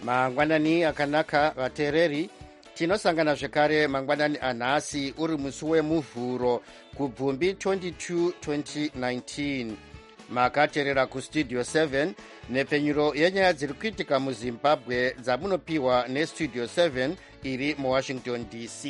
mangwanani akanaka vateereri, tinosangana zvekare mangwanani anhasi uri musi wemuvhuro kubvumbi 22 2019. makateerera kustudio 7 nepfenyuro yenyaya dziri kuitika muzimbabwe dzamunopiwa nestudio 7 iri muwashington dc.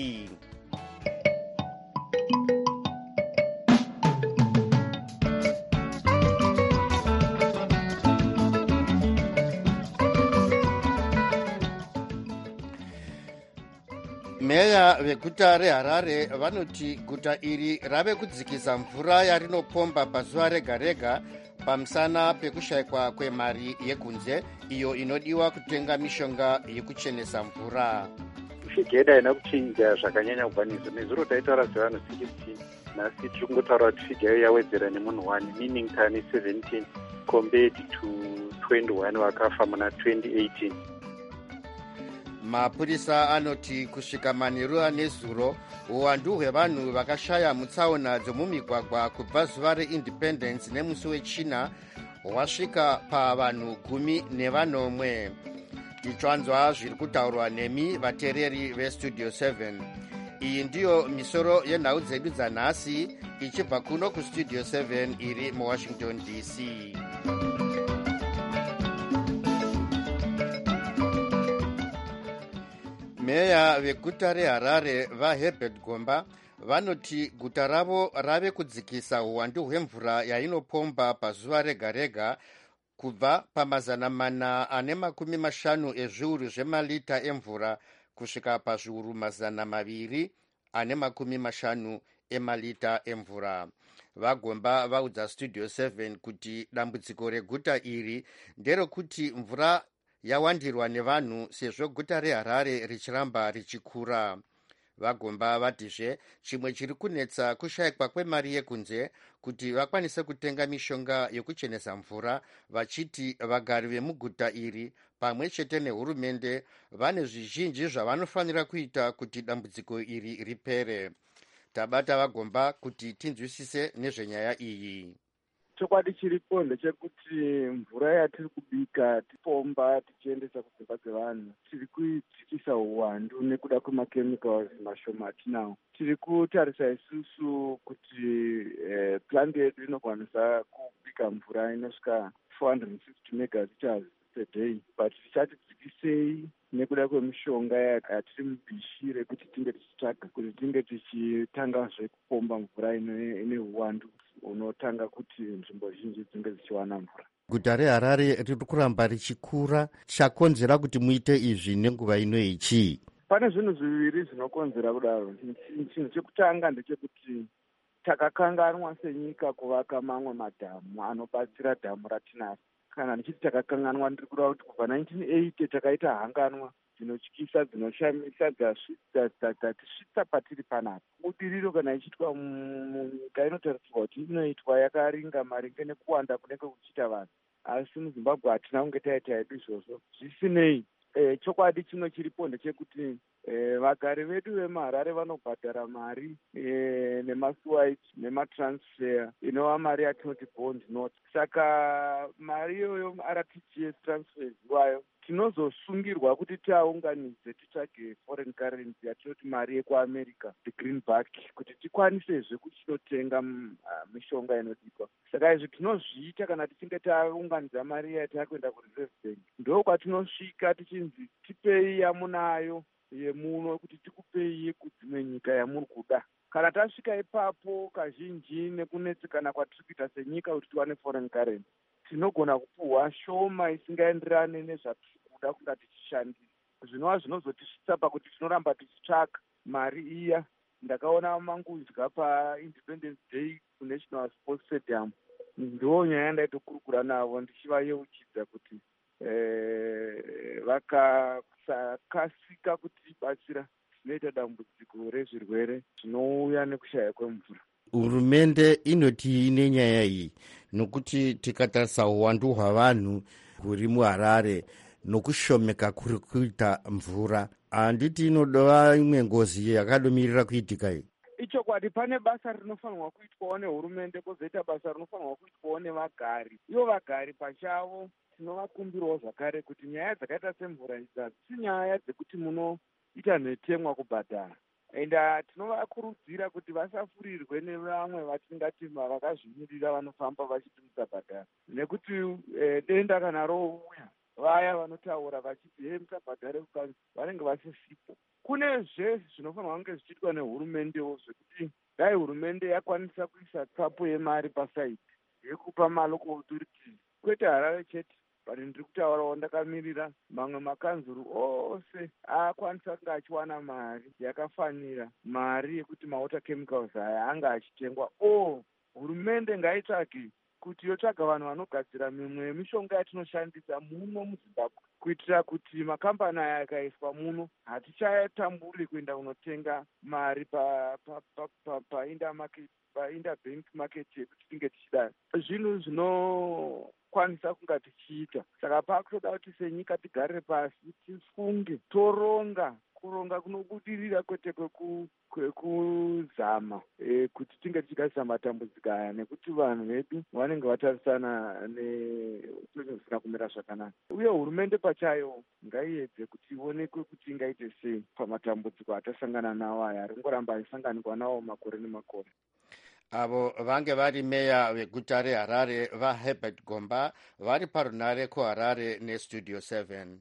meya veguta reharare vanoti guta iri rave kudzikisa mvura yarinopomba pazuva rega rega pamusana pekushayikwa kwemari yekunze iyo inodiwa kutenga mishonga yekuchenesa mvura. figure haina kuchinja zvakanyanya kubva nezuro taitaura sevanhu 16 nhasi tiri kungotaura kuti figure yawedzera nemunhu 1 meaning tane 17 compared to 21 vakafa muna 2018. mapurisa anoti kusvika manheru anezuro uwandu hwevanhu vakashaya mutsaona dzomumigwagwa kubva zuva reindependence nemusi wechina hwasvika pavanhu 10 tichanzwa zviri kutaurwa nemi vateereri vestudio 7. iyi ndiyo misoro yenhau dzedu dzanhasi ichibva kuno kustudio 7 iri muwashington dc. meya veguta reharare vaherbert gomba vanoti guta ravo rave kudzikisa uwandu hwemvura yainopomba pazuva rega rega kubva pa450 ezviuru zvemalita emvura kusvika pazviuru 250 emalita emvura. vagomba vaudza studio 7 kuti dambudziko reguta iri nderekuti mvura yawandirwa nevanhu sezvo guta reharare richiramba richikura. vagomba vatizve chimwe chiri kunetsa kushayikwa kwemari yekunze kuti vakwanise kutenga mishonga yekuchenesa mvura, vachiti vagari vemuguta iri pamwe chete nehurumende vane zvizhinji zvavanofanira kuita kuti dambudziko iri ripere. tabata vagomba kuti tinzwisise nezvenyaya iyi. chokwadi chiripo ndechekuti mvura yatiri kubika tipomba tichiendesa kudzimba dzevanhu tiri kuidzikisa uwandu nekuda kwemakemicals mashoma atinawo. tiri kutarisa isusu kuti plandi yedu inokwanisa kubika mvura inosvika 460 megaliters per day, but tichati dzikisei nekuda kwemishonga yatiri mubishi rekuti tinge tichitsvaga kuti tinge tichitangazve kupomba mvura ine uwandu unotanga kuti nzvimbo zhinji dzinge dzichiwana mvura. guta reharare riri kuramba richikura, chakonzera kuti muite izvi nenguva ino ichii? pane zvinhu zviviri zvinokonzera kudaro. chinhu chekutanga ndechekuti takakanganwa senyika kuvaka mamwe madhamu anobatsira dhamu ratinaro. kana ndichiti takakanganwa ndiri kureva kuti kubva 1980 takaita hanganwa dzinotyisa dzinoshamisa dzatisvitsa patiri panapa. budiriro kana ichiitwa munyika inotarisirwa kuti inoitwa yakaringa maringe nekuwanda kunenge kuchiita vanhu, asi muzimbabwe hatina kunge taita hedu izvozvo. zvisinei, chokwadi chimwe chiripo ndechekuti vagari vedu vemuharare vanobhadhara mari nemasiwaiti nematransfer inova mari yatinoti bond note. saka mari iyoyo rtgs transfers iwayo tinozosungirwa kuti tiaunganidze titsvage foreign currency yatinoti mari yekuamerica, the greenback, kuti tikwanisezve kuchinotenga mishonga inodikwa. saka izvi tinozviita kana tichinge taunganidza mari yatakuenda kureserve bank. ndo kwatinosvika tichinzi tipei yamunayo yemuno kuti tikupei yekudzimwe nyika yamuri kuda. kana tasvika ipapo kazhinji nekunetsekana kwatiri kuita senyika kuti tiwane foreign currency, tinogona kupuhwa shoma isingaenderane nezvatiri kuda kunga tichishandisa, zvinova zvinozotisvitsa pakuti tinoramba tichitsvaga mari iya. ndakaona mangudya paindependence day kunational sports stadium, ndo nyaya yandaitokurukura navo ndichivayeuchidza kuti vakasakasika kutibatsira zvinoita dambudziko rezvirwere zvinouya nekushaya kwemvura. hurumende inoti nenyaya iyi nokuti tikatarisa uwandu hwavanhu huri muharare nokushomeka kuri kuita mvura, handiti inodova imwe ngozi yakadomirira kuitika iyi? ichokwadi pane basa rinofanirwa kuitwawo nehurumende, kwozoita basa rinofanirwa kuitwawo nevagari. ivo vagari pachavo tinovakumbirawo zvakare kuti nyaya dzakaita semvura idzi hadzisi nyaya dzekuti munoita nhetemwa kubhadhara, enda tinovakurudzira kuti vasafurirwe nevamwe vatingati vakazvimirira vanofamba vachitumisa bhadhara, nekuti denda kana rouya vaya vanotaura vachiti musabhadhare kukanzi vanenge vasisipo. Kunezve zvinofanirwa kunge zvichiitwa nehurumendewo zvekuti dai hurumende yakwanisa kuisa tsapo yemari pasaiti yekupa maloko authorities, kwete Harare chete bari ndiri kutaurawo ndakamirira mamwe makanzuru ose akwanisa kunge achiwana mari yakafanira mari yekuti mawater chemicals aya anga achitengwa. Hurumende ngaitsvage kuti yotsvaga vanhu vanogadzira mimwe yemishonga yatinoshandisa muno muZimbabwe, kuitira kuti makambani aya akaiswa muno hatichatamburi kuenda kunotenga mari painterbank market yekuti tinge tichidaro. Zvinhu zvinokwanisa kunga tichiita, saka pakutoda kuti senyika tigare pasi tifunge toronga. Kuronga kunobudirira kwete kwekuzama kuti tinge tichigadzisa matambudziko aya, nekuti vanhu vedu vanenge vatarisana neupenyu husina kumira zvakanaka, uye hurumende pachayo ngaiedze kuti ionekwe kuti ingaite sei pamatambudziko atasangana nawo aya ari kungoramba aisanganikwa nawo makore nemakore. Avo vange vari meya veguta reHarare vaHerbert Gomba vari parunare kuHarare neStudio 7.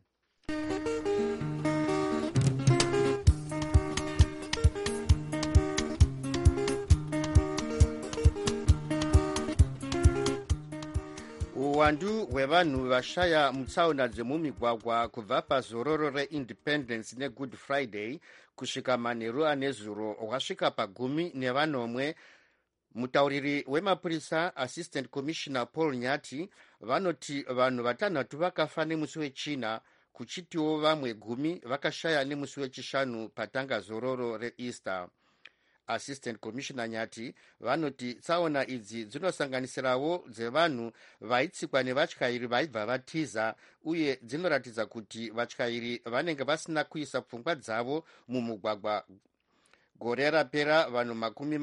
Uwandu hwevanhu vashaya mutsaona dzemumigwagwa kubva pazororo reIndependence neGood Friday kusvika manheru anezuro hwasvika pa10. Mutauriri wemapurisa Assistant Commissioner Paul Nyati vanoti vanhu 6 vakafa nemusi wechina, kuchitiwo vamwe 10 vakashaya nemusi wechishanu patanga zororo reEaster. Assistant Commissioner Nyati vanoti tsaona idzi dzinosanganisirawo dzevanhu vaitsikwa nevatyairi vaibva vatiza, uye dzinoratidza kuti vatyairi vanenge vasina kuisa pfungwa dzavo mumugwagwa. Gore rapera vanhu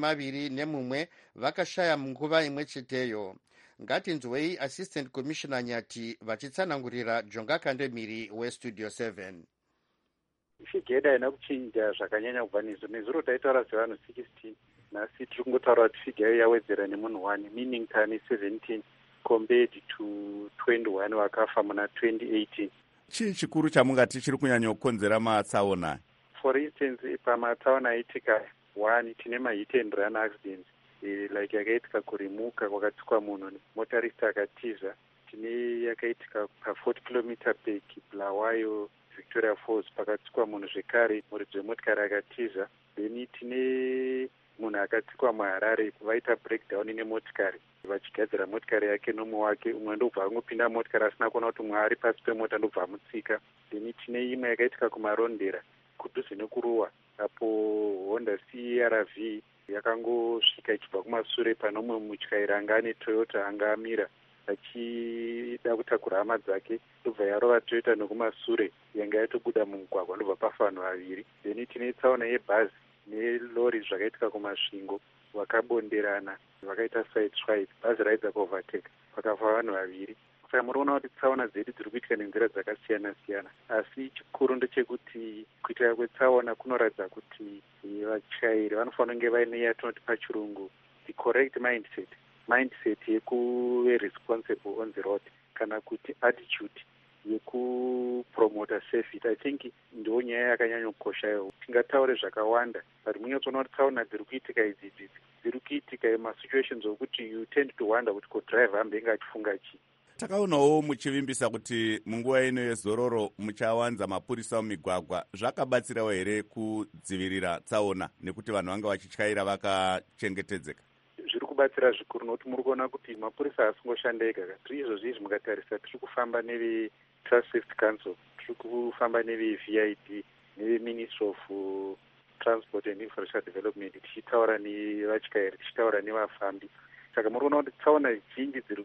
21 vakashaya munguva imwe cheteyo. Ngatinzwei Assistant Commissioner Nyati vachitsanangurira Jonga Kandemiri weStudio 7. Figeda haina kuchinja zvakanyanya kubva nezuro taitaura sevanhu 16, nhasi tiri kungotaura kuti figeda yawedzera nemunhu 1, meaning tani 17 compared to 21 vakafa muna 2018. Chii chikuru chamungati chiri kunyanya kukonzera matsaona? For instance, pamatsaona aitika 1 tine mahit and run accidents, like yakaitika kurimuka kwakatsikwa munhu motarist akatiza, tine yakaitika pa40 km back Bulawayo Victoria Falls pakatsikwa munhu zvekare muridzi wemotokari akatiza. Then tine munhu akatsikwa muHarare vaita breakdown nemotokari vachigadzira motokari yake nomwe wake, umwe ndobva angopinda motokari asina kuona kuti umwe ari pasi pemota ndobva amutsika. Then tine imwe yakaitika kumarondera kudhuze nekuruwa, apo Honda CRV yakangosvika ichibva kumashure pano mumwe mutyairi anga ane Toyota anga amira achida kutakura hama dzake, ndobva yarova Toyota nekumashure yanga yatobuda mumugwagwa, ndobva pafa vanhu 2. Then tine tsaona yebhazi nelori zvakaitika kumasvingo, vakabonderana vakaita side swipe, bhazi raidza kuovertake pakafa vanhu 2. Saka muriona kuti tsaona dzedu dziri kuitika nenzira dzakasiyana siyana, asi chikuru ndechekuti kuitika kwetsaona kunoratidza kuti vatyairi vanofanira kunge vaine yatinoti pachirungu the correct mindset yekuve responsible on the road, kana kuti attitude yekupromota safety. I think ndo nyaya yakanyanya kukoshayo. Tingataure zvakawanda, but munyatsoona kuti tsaona dziri kuitika idzidzi dziri kuitika masituations okuti you tend to wonder kuti kodriver ambenge achifunga chii. Takaonawo muchivimbisa kuti munguva ino yezororo muchawanza mapurisa mumigwagwa. Zvakabatsirawo here kudzivirira tsaona nekuti vanhu vanga vachityaira vakachengetedzeka? Zviri kubatsira zvikuru, nokuti muri kuona kuti mapurisa haasingoshandei ega. Tiri izvozvi mukatarisa, tiri kufamba neve-Traffic Safety Council, tiri kufamba neve-VID, neve-Ministry of Transport and Infrastructure Development, tichitaura nevatyairi, tichitaura nevafambi. Saka muri kuona kuti tsaona zhinji dziri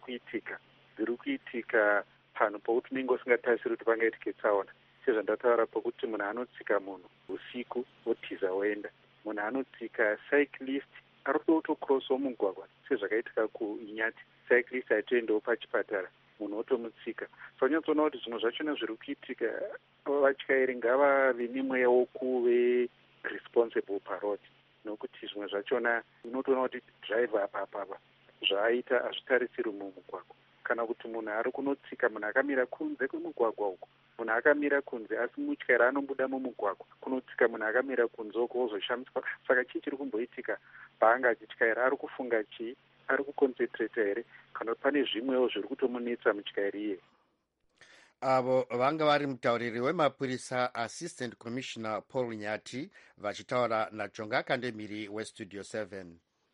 kuitika pano pokuti unenge usingatarisiri kuti pangaitike tsaona. Sezvandataura pokuti munhu anotsika munhu usiku otiza oenda, munhu anotsika cyclist ari kutokrossawo mugwagwa sezvakaitika kuInyati, cyclist aitoendawo pachipatara munhu otomutsika. Sanyatsoona kuti zvinhu zvachona zviri kuitika vatyairi ngavave nemweya wokuve responsible parod, nokuti zvimwe zvachona unotoona kuti driver apapa zvaaita hazvitarisiri mumugwagwa. Kana kuti munhu ari kunotsika, munhu akamira kunze kwemugwagwa uko, munhu akamira kunze asi mutyairi anombuda mumugwagwa kunotsika munhu akamira kunze uko ozoshamiswa. Saka chii chiri kumboitika paanga achityaira? Ari kufunga chii? Ari kuconcentrata here kana kuti pane zvimwewo zviri kutomunetsa mutyairi iye? Avo vanga vari mutauriri wemapurisa Assistant Commissioner Paul Nyati vachitaura naJonga Kandemiri weStudio 7.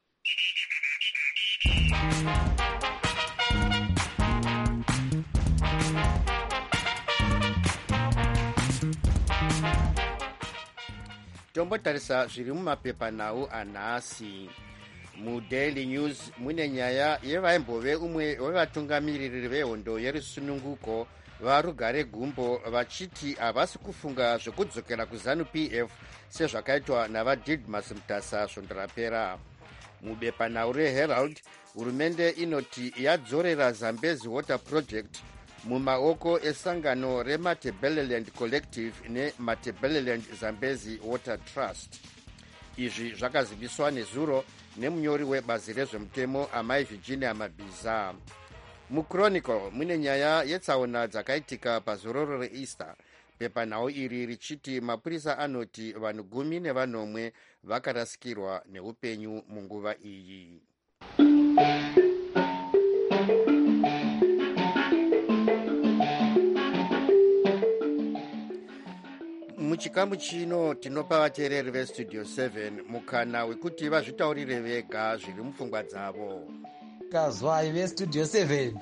Tombotarisa zviri mumapepanhau anhasi. MuDaily News mune nyaya yevaimbove umwe wevatungamiriri vehondo yerusununguko varugare gumbo vachiti havasi kufunga zvekudzokera kuZANU-PF sezvakaitwa navaDidmus Mutasa svondo rapera. Mubepanhau reHerald, hurumende inoti yadzorera Zambezi Water Project mumaoko esangano reMatabeleland Collective neMatabeleland Zambezi Water Trust. Izvi zvakaziviswa nezuro nemunyori webazi rezvemutemo amai Virginia Mabhiza. MuChronicle mune nyaya yetsaona dzakaitika pazororo reEaster. Pepanhau iri richiti mapurisa anoti vanhu 10 vakarasikirwa neupenyu munguva iyi. Muchikamu chino tinopa vateereri veStudio 7 mukana wekuti vazvitaurire vega zviri mupfungwa dzavo. Kazwai veStudio 7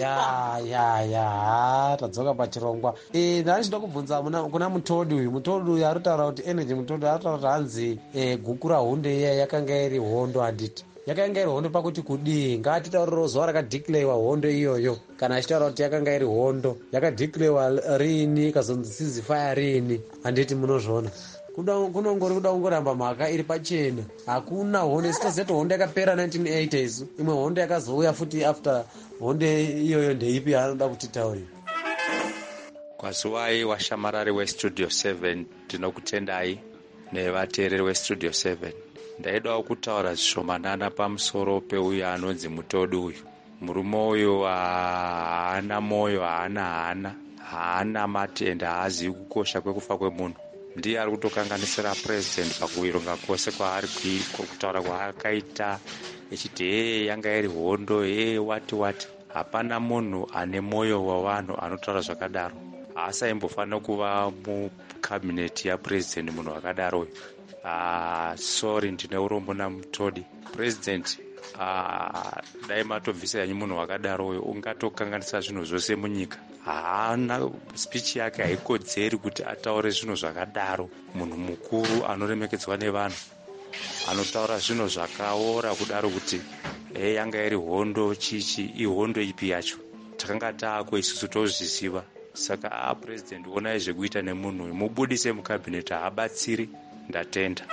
ya tadzoka pachirongwa. Ndachida kubvunza kuna mutodi uyu aritaura kuti energy mutodi aritaura kuti hanzi guku rahunde iya yakanga iri hondo. Handiti yakanga iri hondo pakuti kudii? Ngatitauriro zuva rakadhiklewa hondo iyoyo, kana achitaura kuti yakanga iri hondo yakadhiklewa riini ikazonzisizifaya riini. Handiti munozviona kunongori kuda kungoramba mhaka iri pachena. Hakuna hondo isitozeti hondo yakapera 1980 isu. Imwe hondo yakazouya futi after hondo iyoyo ndeipi yaanoda kutitaurira. Kwazuwai washamarari weStudio 7, tinokutendai nevateereri weStudio 7. Ndaidawo kutaura zvishomanana pamusoro peuyu anonzi mutodi uyu. Murume uyu haana moyo, haana matenda, haazivi kukosha kwekufa kwemunhu. Ndiye ari kutokanganisira president pakuironga kwose kwaari kutaura kwaakaita echiti yanga iri hondo wati. Hapana munhu ane moyo wavanhu anotaura zvakadaro. Haasaimbofana kuva mukabineti yapresident munhu wakadaro uyu. Sorry, ndine urombo namutodi. President, dai matobvisa yanyu munhu wakadaro uyu, ungatokanganisa zvinhu zvose munyika. Haana speech yake haikodzeri kuti ataure zvinhu zvakadaro. Munhu mukuru anoremekedzwa nevanhu anotaura zvinhu zvakaora kudaro kuti yanga iri hondo chichi. Ihondo ipi yacho? Takanga taako isusu tozviziva. Saka president, onai zvekuita nemunhu uyu, mubudise mukabineti, haabatsiri. Ndatenda.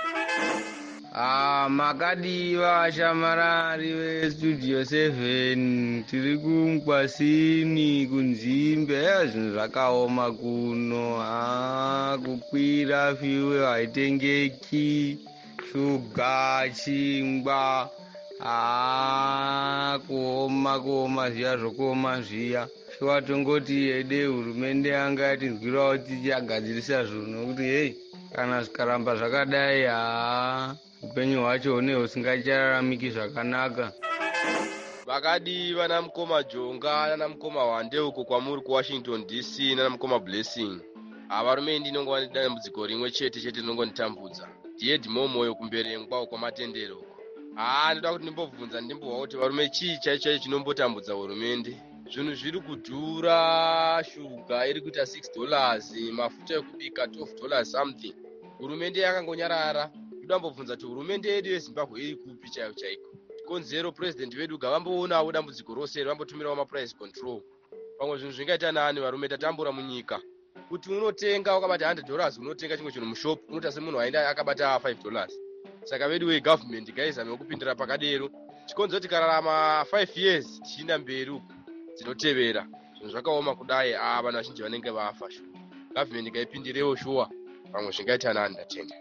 Makadiva vashamarari veStudio 7, tiri kuMkwasini kunzimbe. Zvinhu zvakaoma kuno. Kukwira fiwe haitengeki, shuga, chingwa, kuoma zviya zvokuoma zviya. Tongoti yede hurumende yanga yatinzwirawo tichagadzirisa zvinhu, nokuti kana zvikaramba zvakadai upenyu hwacho husingachararamiki zvakanaka. Vakadiva namukoma Jonga nanamukoma Wande uko kwamuri kuWashington DC nanamukoma Blessing. Varume ndinongo dambudziko rimwe chete rinongonditambudza. Ndiye dhimomoyo kumberengwa kwamatendero uko. Ndoda kuti ndimbobvunza ndimbobva kuti varume chii chaicho chinombotambudza hurumende? Zvinhu zviri kudhura, shuga iri kuita $6, mafuta ekubika $12 something. Hurumende yakangonyarara. Ndoda kumbobvunza kuti hurumende yedu yeZimbabwe iri kupi chaiko chaiko? Konzero president vedu gavamboonawo dambudziko rose vambotumirawo maprice control. Pamwe zvinhu zvingaita nani varume tatambura munyika. Kuti unotengwa wakabata $100 unotenga chimwe chinhu mushop, unoita semunhu aenda akabata $5. Saka vedu wegovernment ngaizame kupindira pakadero. Chikonzo tikararama 5 years tichienda mberi uko dzinotevera. zvinhu zvakaoma kudai vanhu vazhinji vanenge vafa shuwa. Gavhimenti ngaipindirewo shuwa, pamwe zvingaita nani ndatenda.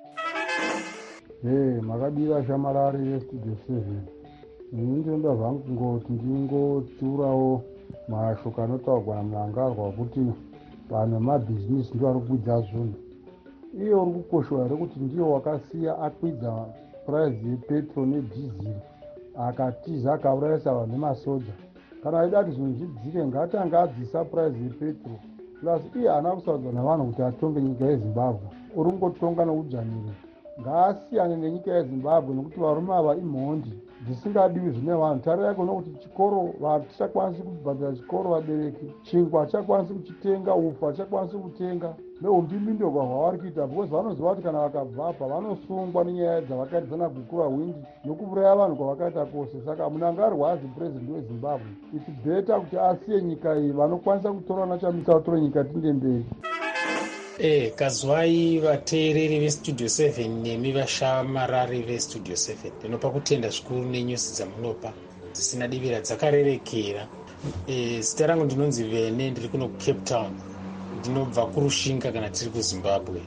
Makadira shamarari yestudio 7. Ndinoda zvangu kungoti ndingotsiurawo mashoko anotaurwa naMnangagwa kuti vanhu vemabhizinesi ndiwo vari kukwidza zvinhu. Iye uri kukoshowa here kuti ndiyo wakasiya akwidza puraizi yepetrol nedhiziri akatiza akaurayisa vanhu nemasoja. Kana aida kuti zvinhu zvidzike ngatange adzisa puraizi yepetrol plus iye haana kusaudzwa navanhu kuti atonge nyika yeZimbabwe, uri kungotonga nokudzvanire. Ngaasiyane nenyika yeZimbabwe nekuti varume ava imhondi dzisingadiwi zvine vanhu. Tarira yako nokuti chikoro vatichakwanisi kubhadhara chikoro vabereki, chingwa hachakwanisi kuchitenga, ufu hachakwanisi kutenga neumbimbimbirwa hwavari kuita, because vanoziva kuti kana vakabva apa vanosungwa nenyaya dzavakaita sana Gukura Windi nokuuraya vanhu kwavakaita kwose. Saka Mnangagwa azi purezidendi weZimbabwe, it's better kuti asiye nyika iyi, vanokwanisa kutora nachamisa vatore nyika tinde mberi. Kazwai vateereri vestudio 7 nemi vashamarari vestudio 7, ndinopa kutenda zvikuru nenyusi dzamunopa dzisina divira dzakarerekera. Zita rangu ndinonzi Vene, ndiri kuno kuCape Town, ndinobva kurushinga kana tiri kuZimbabwe.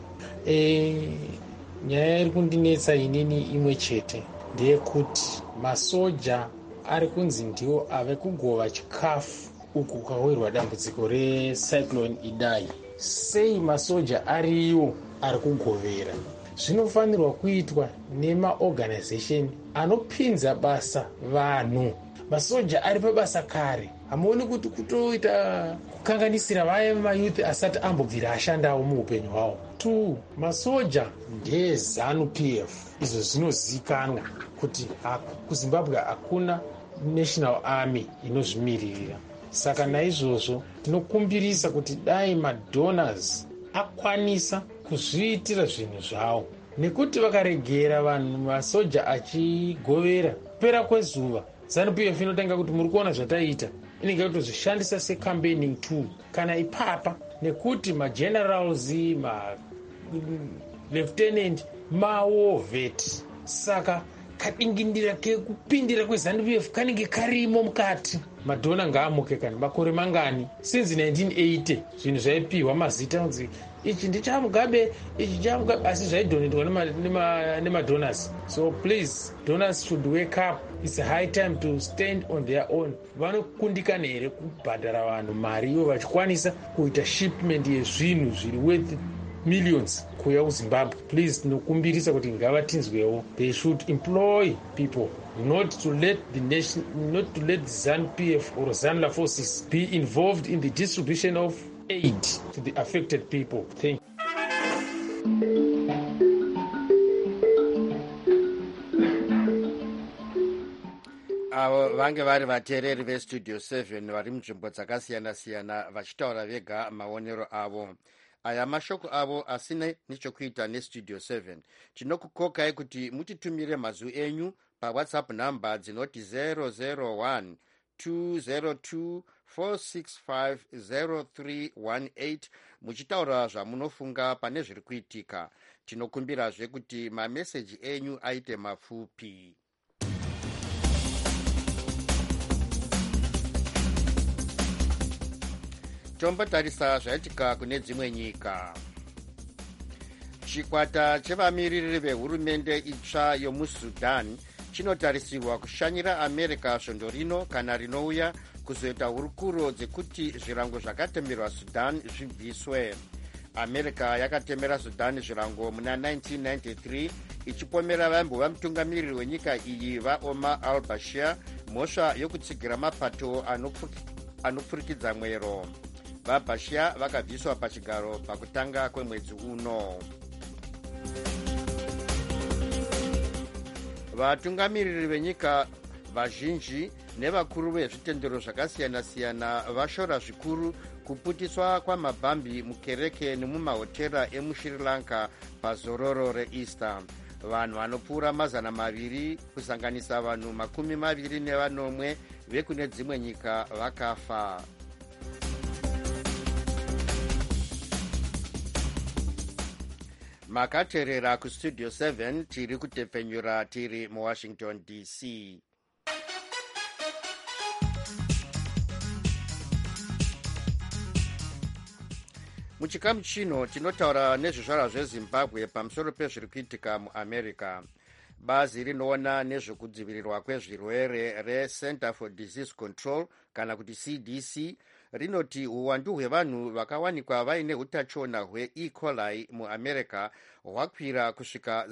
Nyaya iri kundinetsa inini imwe chete, ndeyekuti masoja ari kunzi ndiwo ave kugova chikafu uku kwawirwa dambudziko recyclone Idai. Sei masoja ariwo ari kugovera? Zvinofanirwa kuitwa nemaorganization anopinza basa vanhu. Masoja ari pabasa kare, hamuoni kuti kutoita kukanganisira vaya vemayouth asati ambobvira ashandawo muupenyu hwavo. 2, masoja ndeZANU PF, izvo zvinozikanwa kuti kuZimbabwe hakuna national army inozvimiririra. Saka naizvozvo tinokumbirisa kuti dai madonors akwanisa kuzviitira zvinhu zvavo, nekuti vakaregera vanhu masoja achigovera pera kwezuva, ZANU-PF inotanga kuti muri kuona zvataita, inenge kutozvishandisa secampaigning tool kana ipapa, nekuti magenerals, malieutenant, mawar vet. Saka kadingindira kekupindira kweZANU-PF kanenge karimo mukati. Madhona ngaamuke kana makore mangani since 1980 zvinhu zvaipiwa mazita kunzi ichi ndichamugabe, ichi chamugabe, asi zvaidhonetwa nemadonors. So please, donors should wake up. It's a high time to stand on their own. Vanokundikana here kubhadhara vanhu mari ivo vachikwanisa kuita shipment yezvinhu zviri worth millions kuya kuZimbabwe. Please, tinokumbirisa kuti ngavatinzwewo. They should employ people, not to let the nation, not to let the ZANU-PF or ZANLA forces be involved in the distribution of aid to the affected people. Thank you. Avo vange vari vateereri vestudio 7 vari munzvimbo dzakasiyana-siyana vachitaura vega maonero avo. Aya mashoko avo asina nechekuita nestudio 7. Tinokukokai kuti mutitumire mazwi enyu paWhatsApp namba dzinoti 001 202 465 0318 muchitaura zvamunofunga pane zviri kuitika. Tinokumbirazve kuti mameseji enyu aite mapfupi. Tombotarisa zvaitika kune dzimwe nyika. Chikwata chevamiriri vehurumende itsva yomuSudan chinotarisirwa kushanyira America svondo rino kana rinouya kuzoita hurukuro dzekuti zvirango zvakatemerwa Sudan zvibviswe. America yakatemera Sudan zvirango muna 1993 ichipomera vaimbova mutungamiriri wenyika iyi vaOmar al-Bashir mhosva yokutsigira mapato anopfurikidza mwero. VaBashir vakabviswa pachigaro pakutanga kwemwedzi uno. Vatungamiriri venyika vazhinji nevakuru vezvitendero zvakasiyana-siyana vashora zvikuru kuputiswa kwamabhambi mukereke nemumahotera emuSri Lanka pazororo reEaster. Vanhu vanopfuura 200 kusanganisa vanhu 21 vekune dzimwe nyika vakafa. Makateerera kustudio 7 tiri kutepfenyura tiri muWashington DC. muchikamu chino tinotaura nezvizvarwa zvezimbabwe pamusoro pezviri kuitika muamerica. Bazi rinoona nezvekudzivirirwa kwezvirwere reCenter for Disease Control kana kuti CDC rinoti uwandu hwevanhu vakawanikwa vaine utachiona hweE. coli muamerica hwakwira kusvika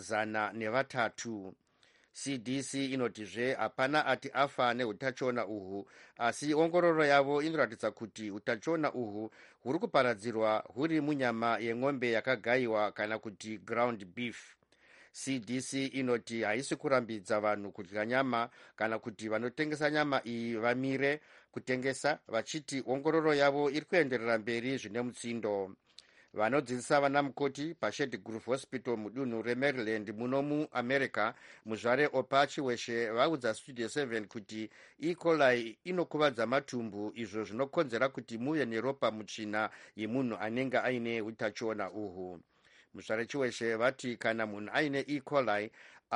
103. CDC inotizve hapana ati afa neutachiona uhu, asi ongororo yavo inoratidza kuti utachiona uhu huri kuparadzirwa huri munyama yemombe yakagayiwa kana kuti ground beef. CDC inoti haisi kurambidza vanhu kudya nyama kana kuti vanotengesa nyama iyi vamire kutengesa, vachiti ongororo yavo iri kuenderera mberi zvine mutsindo. Vanodzidzisa vana mukoti paShade Grove Hospital mudunhu reMaryland muno muamerica muzvare Opachiweshe vaudza Studio 7 kuti E. coli inokuvadza matumbu, izvo zvinokonzera kuti muve neropa mutsvina yemunhu anenge aine utachiona uhu. Muzvare Chiweshe vati kana munhu aine E. coli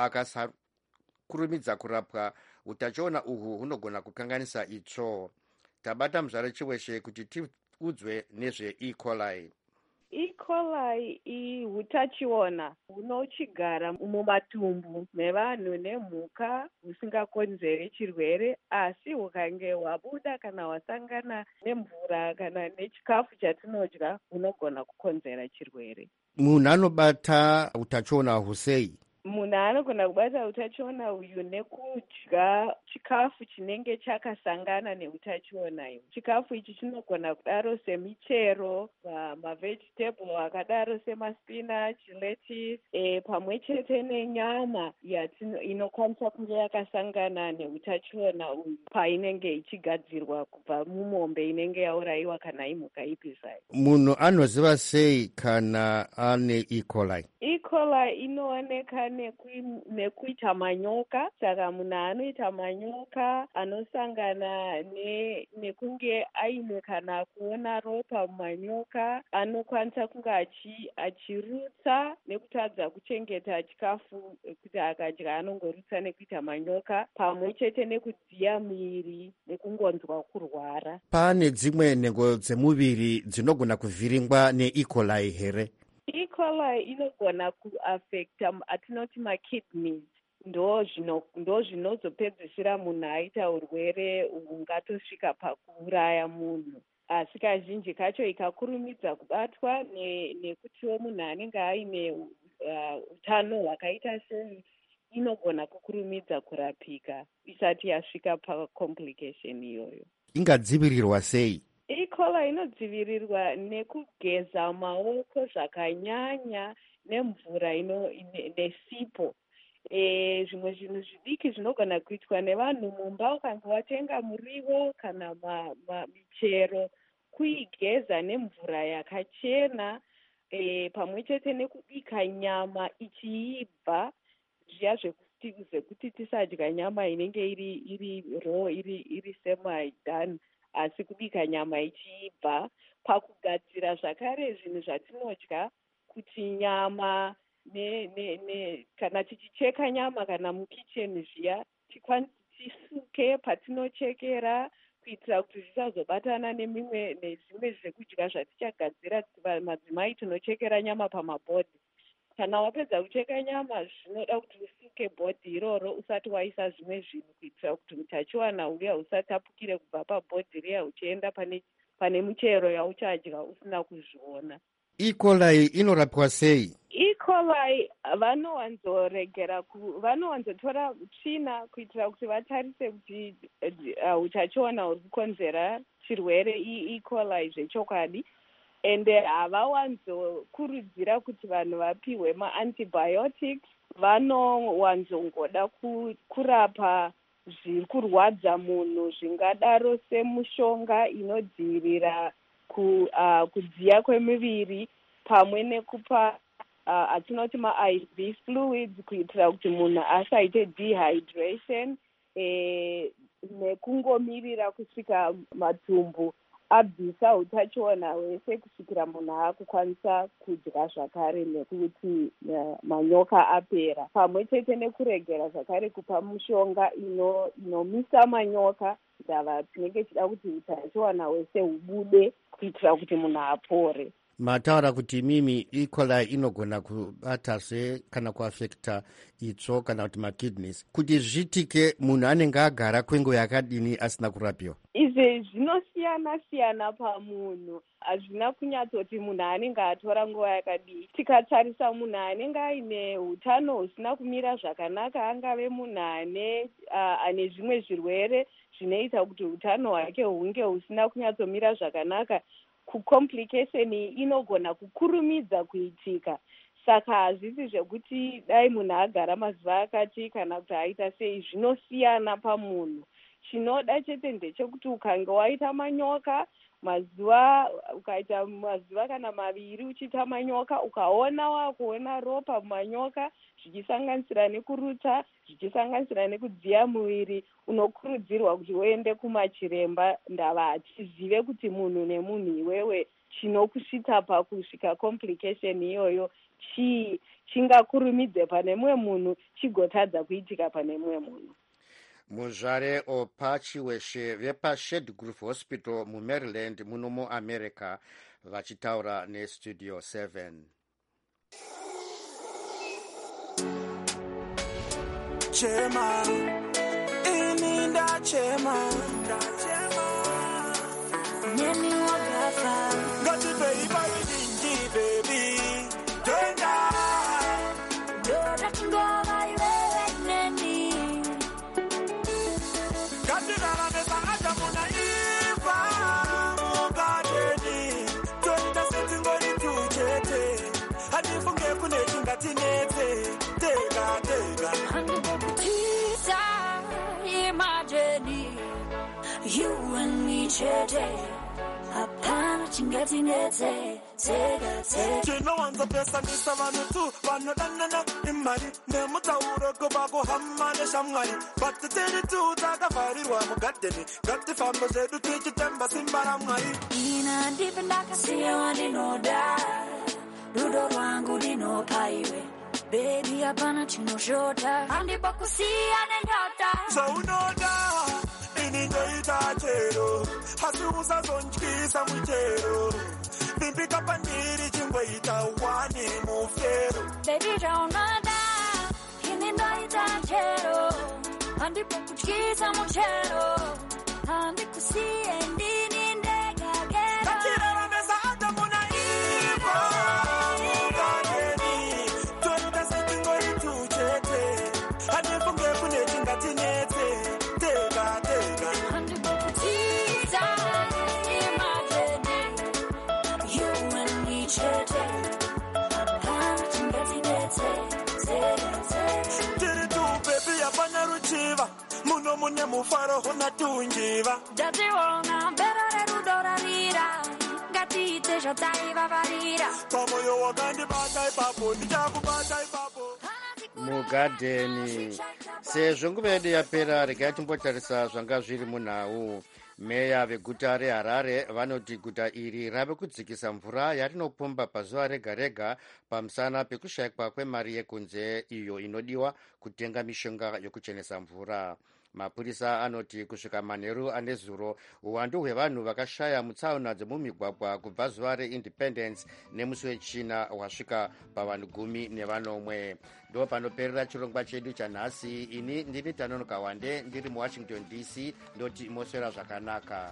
akasakurumidza kurapwa, utachiona uhu hunogona kukanganisa itsvo. Tabata Muzvare Chiweshe kuti tiudzwe nezveE. coli. E. coli ihutachiona hunochigara mumatumbu mevanhu nemhuka husingakonzeri chirwere, asi hukange hwabuda kana hwasangana nemvura kana nechikafu chatinodya hunogona kukonzera chirwere. Munhu anobata utachiona husei? Munhu anogona kubata utachiona uyu nekudya chikafu chinenge chakasangana neutachiona uyu. Chikafu ichi chinogona kudaro semichero, mavegetable akadaro semaspinach, lettuce, pamwe chete nenyama inokwanisa kunge yakasangana neutachiona uyu painenge ichigadzirwa kubva mumombe inenge yaurayiwa kana imhuka ipi zvayo. Munhu anoziva sei kana ane E. coli? E. coli inooneka nekuita manyoka. Saka munhu anoita manyoka anosangana nekunge aine kana kuona ropa mumanyoka anokwanisa kunge achirutsa nekutadza kuchengeta chikafu kuti akadya anongorutsa nekuita manyoka, pamwe chete nekudziya muviri nekungonzwa kurwara. Pane dzimwe nhengo dzemuviri dzinogona kuvhiringwa neE. coli here? E. coli inogona kuafekta atinoti makidneys, ndo zvinozopedzisira munhu aita urwere hungatosvika pakuuraya munhu. Asi kazhinji kacho ikakurumidza kubatwa nekutiwo munhu anenge aine utano hwakaita sei, inogona kukurumidza kurapika isati yasvika pacomplication iyoyo. Ingadzivirirwa sei? E. coli inodzivirirwa nekugeza maoko zvakanyanya nemvura nesipo. Zvimwe zvinhu zvidiki zvinogona kuitwa nevanhu mumba. Ukange watenga muriwo kana michero, kuigeza nemvura yakachena, pamwe chete nekubika nyama ichiibva, zviya zvekuti tisadya nyama inenge iri raw, iri semi done, asi kubika nyama ichiibva. Pakugadzira zvakare zvinhu zvatinodya, kuti nyama kana tichicheka nyama kana mukicheni zviya, tisuke patinochekera kuitira kuti zvisazobatana nezvimwe zvekudya zvatichagadzira. Madzimai tinochekera nyama pamabhodhi. Kana wapedza kucheka nyama, zvinoda kuti usuke bhodhi iroro usati waisa zvimwe zvinhu, kuitira kuti utachiwana uya husatapukire kubva pabhodhi riya uchienda pane michero yauchadya usina kuzviona. E. coli inorapwa sei? E. coli vanowanzotora tsvina kuitira kuti vatarise kuti utachiwana huri kukonzera chirwere E. coli zvechokwadi, ende havawanzokurudzira kuti vanhu vapiwe maantibiotics. Vanowanzongoda kurapa zviri kurwadza munhu, zvingadaro semushonga inodzivirira kudziya kwemiviri, pamwe nekupa atinoti maIV fluids kuitira kuti munhu asaite dehydration, nekungomirira kusvika matumbu abvisa utachiona hwese kusvikira munhu akukwanisa kudya zvakare nekuti manyoka apera, pamwe chete nekuregera zvakare kupa mushonga inomisa manyoka ndava tinenge chida kuti utachiwana hwese hubude kuitira kuti munhu apore. mataura kuti mimi ikholai inogona kubatazve kana kuafekta itsvo kana kuti makidneys. Kuti zvitike munhu anenge agara kwenguva yakadini asina kurapiwa? Izvi zvinosiyana-siyana pamunhu, hazvina kunyatsoti munhu anenge atora nguva yakadii. Tikatarisa munhu anenge aine hutano husina kumira zvakanaka, angave munhu ane zvimwe zvirwere zvinoita kuti hutano hwake hunge husina kunyatsomira zvakanaka, kucomplication inogona kukurumidza kuitika. Saka hazvisi zvekuti dai munhu agara mazuva akati kana kuti aita sei, zvinosiyana pamunhu. Chinoda chete ndechekuti ukange waita manyoka ukaita mazuva kana maviri uchiita manyoka, wakuona ropa mumanyoka zvichisanganisira nekuruta, zvichisanganisira nekudziya muviri, unokurudzirwa kuti uende kumachiremba ndava achizive kuti munhu nemunhu iwewe chinokusvita pakusvika complication iyoyo chii, chingakurumidze pane mumwe munhu chigotadza kuitika pane mumwe munhu. Muzvare Opa Chiweshe vepaShedgrove Hospital muMaryland muno muAmerica vachitaura neStudio 7. Chema, ininda chema, neni wagafa, gati baby, tenda, doda chingova iwewe neni, gati gara mesa aja muna ifa, mugadeni, tenda seti ngori tuchete, hanifunge kune chingati nete, tega, handibokutisa, imagine, you and me chete, hapana chingati nete, chinowanza pesa nisa vanhu tu vanodanana imari nemutauro kuva kuhama neshamwari vatiteri tu takavharirwa mugadheni ngatifambo zvedu tichitemba simba ramwari ina ndipe ndakasiya wandinoda rudo rwangu ndinopa iwe bebi hapana chinoshota handipokusiya nenyota zvaunoda ini ndoita chero asi usazondyisa muchero bimbika pandiri chingoita wani mufero baby zvaunada ini ndoita chero handipokutyisa muchero handikusiye ndini ndegagero ngachirevamesa adamuna ivo mugadeni toita setingori tuchete handifunge kune chingatinetse tega handipokutiza imagene you and me chete hapana chingatinetse tiri tu baby hapana ruchiva muno mune mufaro huna tunjiva ndationa mbero rerudo rarira ngatiite zvataivavarira pamoyo wakandibata ipapo ndichakubata ipapo mugadheni. Sezvo nguva yedu yapera, regai timbotarisa zvanga zviri munhau. Meya veguta reHarare vanoti guta iri rave kudzikisa mvura yarinopomba pazuva rega rega pamusana pekushayikwa kwemari yekunze iyo inodiwa kutenga mishonga yokuchenesa mvura. Mapurisa anoti kusvika manheru anezuro uwandu hwevanhu vakashaya mutsaona dzemumigwagwa kubva zuva reIndependence nemusi wechina hwasvika pavanhu 10. Ndo panoperera chirongwa chedu chanhasi. Ini ndini Tanonoka Wande ndiri muWashington DC, ndoti moswera zvakanaka.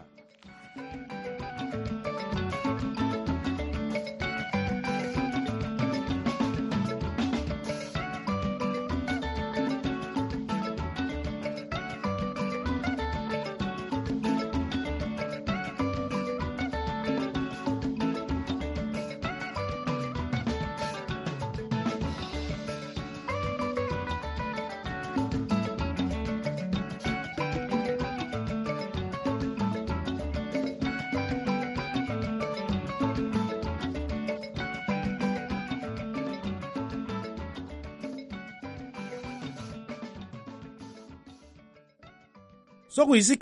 Sokuyisi